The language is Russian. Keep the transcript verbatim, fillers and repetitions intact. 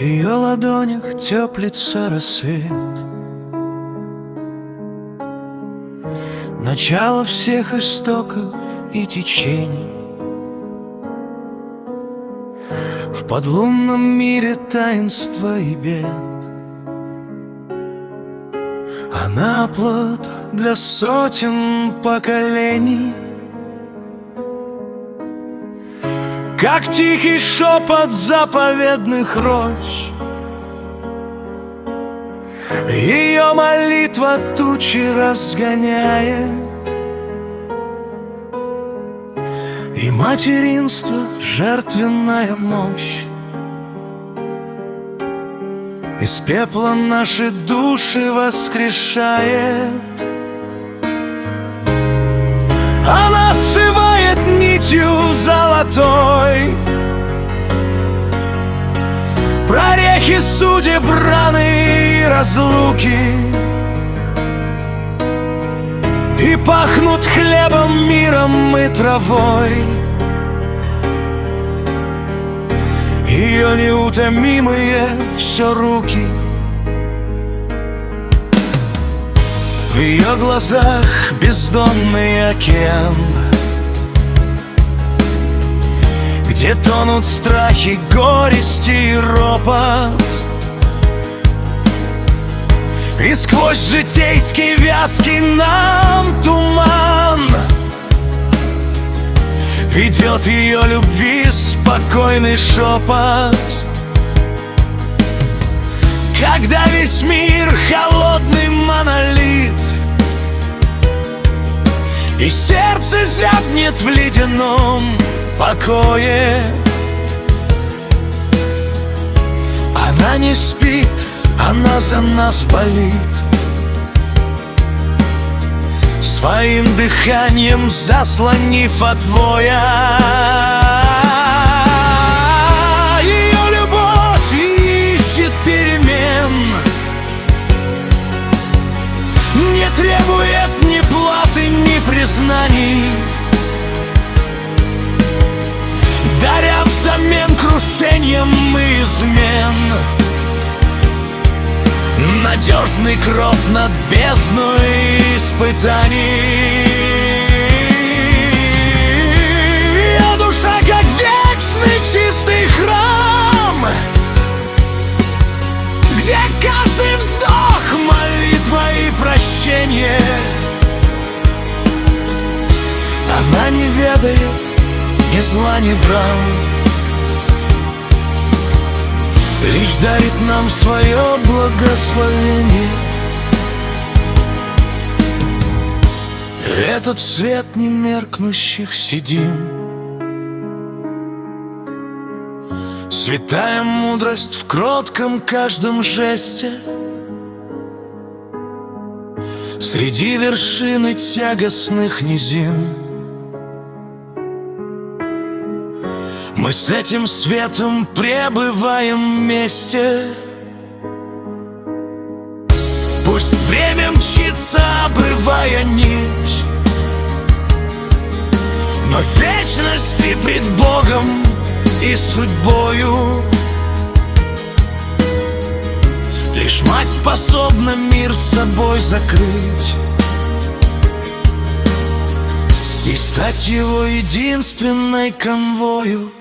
ее ладонях теплится рассвет. Начало всех истоков и течений. В подлунном мире таинства и бед. Она плод для сотен поколений. Как тихий шепот заповедных рощ, ее молитва тучи разгоняет, и материнство — жертвенная мощь. Из пепла наши души воскрешает. Она сшивает нитью золотой прорехи судеб, раны и разлуки, и пахнут хлебом, миром и травой. Ее неутомимые все руки. В ее глазах бездонный океан, где тонут страхи, горести и ропот. И сквозь житейский вязкий нам туман ведет ее любви спокойный шепот. Когда весь мир холодный монолит, и сердце зябнет в ледяном покое, она не спит, она за нас болит. Своим дыханием заслонив от воя ее любовь, ищет перемен, не требует ни платы, ни признаний, даря взамен крушением и измен надежный кров над бездной испытаний. Ее душа, как вечный чистый храм, где каждый вздох молитва и прощение. Она не ведает ни зла, ни драм, лишь дарит нам свое благословение. Этот свет немеркнущих седин, святая мудрость в кротком каждом жесте, среди вершины тягостных низин. Мы с этим светом пребываем вместе. Пусть время мчится, обрывая нить, но в вечности пред Богом и судьбою лишь мать способна мир с собой закрыть и стать его единственной конвою.